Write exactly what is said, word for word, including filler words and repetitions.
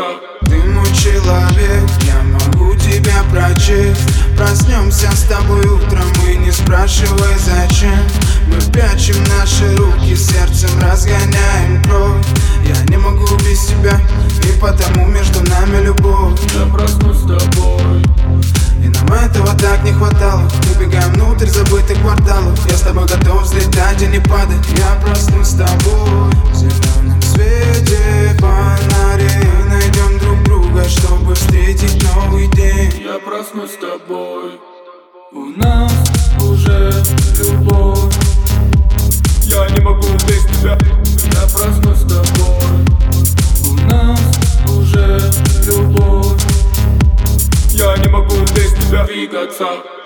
Ты мой человек, я могу тебя прочесть. Проснемся с тобой утром и не спрашивай зачем. Мы прячем наши руки, сердцем разгоняем кровь. Я не могу без тебя, и потому между нами любовь. Я проснусь с тобой, и нам этого так не хватало. Убегаем внутрь забытых кварталов. Я с тобой готов взлетать и не падать. Я проснусь с тобой в зеленом свете фонарей. Найдем друг друга, чтобы встретить новый день. я проснусь с тобой. У нас уже любовь. Я не могу без тебя. Я проснусь с тобой. У нас уже любовь. Я не могу без тебя двигаться.